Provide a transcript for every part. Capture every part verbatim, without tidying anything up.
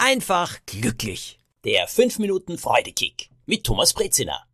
einfach glücklich. Der fünf Minuten Freudekick mit Thomas Brezina.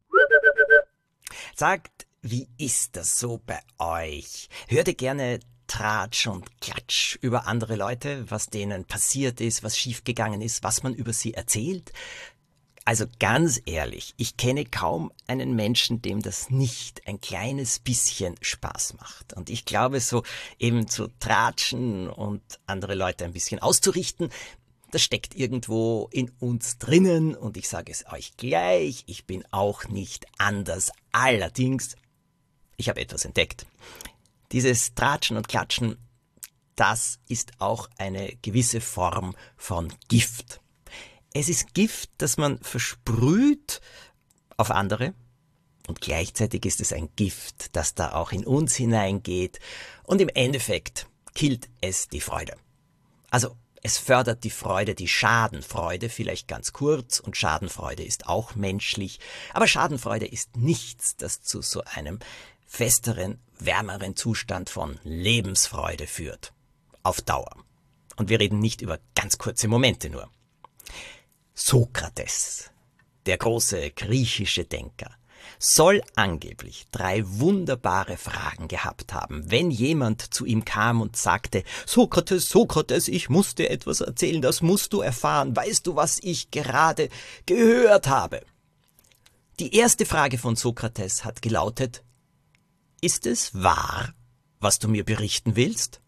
Sagt, wie ist das so bei euch? Hört ihr gerne Tratsch und Klatsch über andere Leute, was denen passiert ist, was schiefgegangen ist, was man über sie erzählt? Also ganz ehrlich, ich kenne kaum einen Menschen, dem das nicht ein kleines bisschen Spaß macht. Und ich glaube, so eben zu tratschen und andere Leute ein bisschen auszurichten, das steckt irgendwo in uns drinnen. Und ich sage es euch gleich, ich bin auch nicht anders. Allerdings, ich habe etwas entdeckt. Dieses Tratschen und Klatschen, das ist auch eine gewisse Form von Gift. Es ist Gift, das man versprüht auf andere und gleichzeitig ist es ein Gift, das da auch in uns hineingeht und im Endeffekt killt es die Freude. Also es fördert die Freude, die Schadenfreude, vielleicht ganz kurz, und Schadenfreude ist auch menschlich, aber Schadenfreude ist nichts, das zu so einem festeren, wärmeren Zustand von Lebensfreude führt. Auf Dauer. Und wir reden nicht über ganz kurze Momente nur. Sokrates, der große griechische Denker, soll angeblich drei wunderbare Fragen gehabt haben, wenn jemand zu ihm kam und sagte: Sokrates, Sokrates, ich muss dir etwas erzählen, das musst du erfahren, weißt du, was ich gerade gehört habe? Die erste Frage von Sokrates hat gelautet: Ist es wahr, was du mir berichten willst?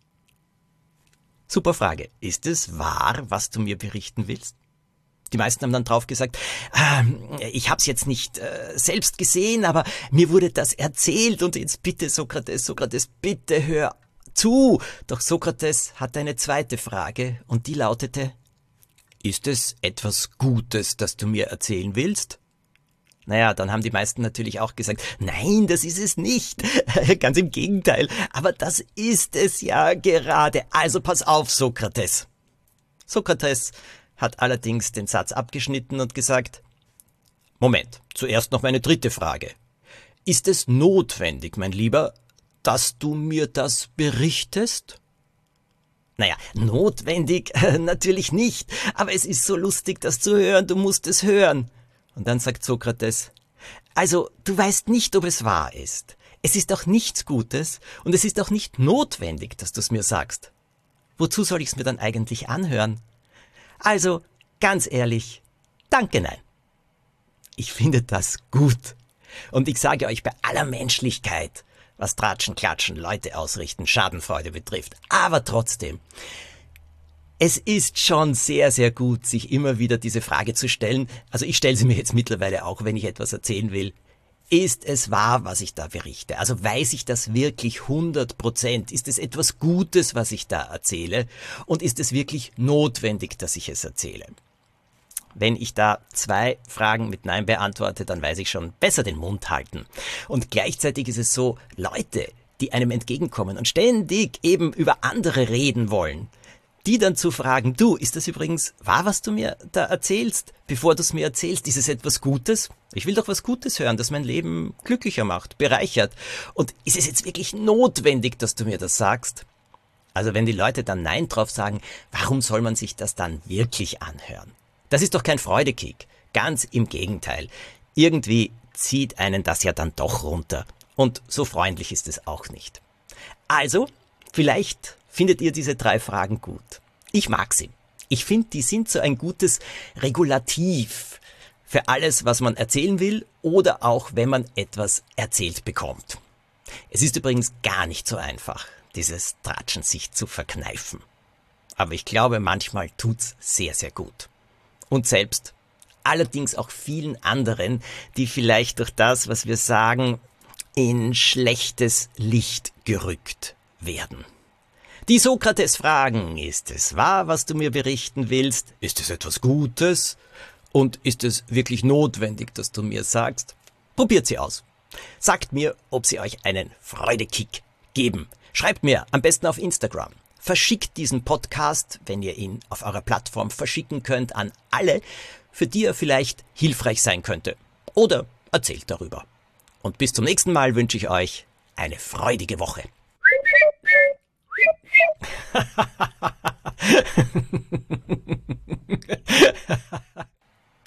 Super Frage. Ist es wahr, was du mir berichten willst? Die meisten haben dann drauf gesagt, äh, ich habe es jetzt nicht äh, selbst gesehen, aber mir wurde das erzählt und jetzt bitte Sokrates, Sokrates, bitte hör zu. Doch Sokrates hat eine zweite Frage und die lautete: Ist es etwas Gutes, das du mir erzählen willst? Naja, dann haben die meisten natürlich auch gesagt, nein, das ist es nicht. Ganz im Gegenteil, aber das ist es ja gerade. Also pass auf, Sokrates. Sokrates hat allerdings den Satz abgeschnitten und gesagt: Moment, zuerst noch meine dritte Frage. Ist es notwendig, mein Lieber, dass du mir das berichtest? Naja, notwendig äh, natürlich nicht, aber es ist so lustig, das zu hören, du musst es hören. Und dann sagt Sokrates: Also, du weißt nicht, ob es wahr ist. Es ist auch nichts Gutes und es ist auch nicht notwendig, dass du es mir sagst. Wozu soll ich es mir dann eigentlich anhören? Also, ganz ehrlich, danke, nein. Ich finde das gut. Und ich sage euch bei aller Menschlichkeit, was Tratschen, Klatschen, Leute ausrichten, Schadenfreude betrifft. Aber trotzdem, es ist schon sehr, sehr gut, sich immer wieder diese Frage zu stellen. Also ich stelle sie mir jetzt mittlerweile auch, wenn ich etwas erzählen will. Ist es wahr, was ich da berichte? Also weiß ich das wirklich hundert Prozent? Ist es etwas Gutes, was ich da erzähle? Und ist es wirklich notwendig, dass ich es erzähle? Wenn ich da zwei Fragen mit Nein beantworte, dann weiß ich schon, besser den Mund halten. Und gleichzeitig ist es so, Leute, die einem entgegenkommen und ständig eben über andere reden wollen, die dann zu fragen: Du, ist das übrigens wahr, was du mir da erzählst? Bevor du es mir erzählst, ist es etwas Gutes? Ich will doch was Gutes hören, das mein Leben glücklicher macht, bereichert. Und ist es jetzt wirklich notwendig, dass du mir das sagst? Also wenn die Leute dann Nein drauf sagen, warum soll man sich das dann wirklich anhören? Das ist doch kein Freudekick. Ganz im Gegenteil. Irgendwie zieht einen das ja dann doch runter. Und so freundlich ist es auch nicht. Also, vielleicht findet ihr diese drei Fragen gut. Ich mag sie. Ich finde, die sind so ein gutes Regulativ für alles, was man erzählen will oder auch, wenn man etwas erzählt bekommt. Es ist übrigens gar nicht so einfach, dieses Tratschen sich zu verkneifen. Aber ich glaube, manchmal tut's sehr, sehr gut. Und selbst, allerdings auch vielen anderen, die vielleicht durch das, was wir sagen, in schlechtes Licht gerückt werden. Die Sokrates-Fragen: Ist es wahr, was du mir berichten willst? Ist es etwas Gutes? Und ist es wirklich notwendig, dass du mir sagst? Probiert sie aus. Sagt mir, ob sie euch einen Freudekick geben. Schreibt mir, am besten auf Instagram. Verschickt diesen Podcast, wenn ihr ihn auf eurer Plattform verschicken könnt, an alle, für die er vielleicht hilfreich sein könnte. Oder erzählt darüber. Und bis zum nächsten Mal wünsche ich euch eine freudige Woche.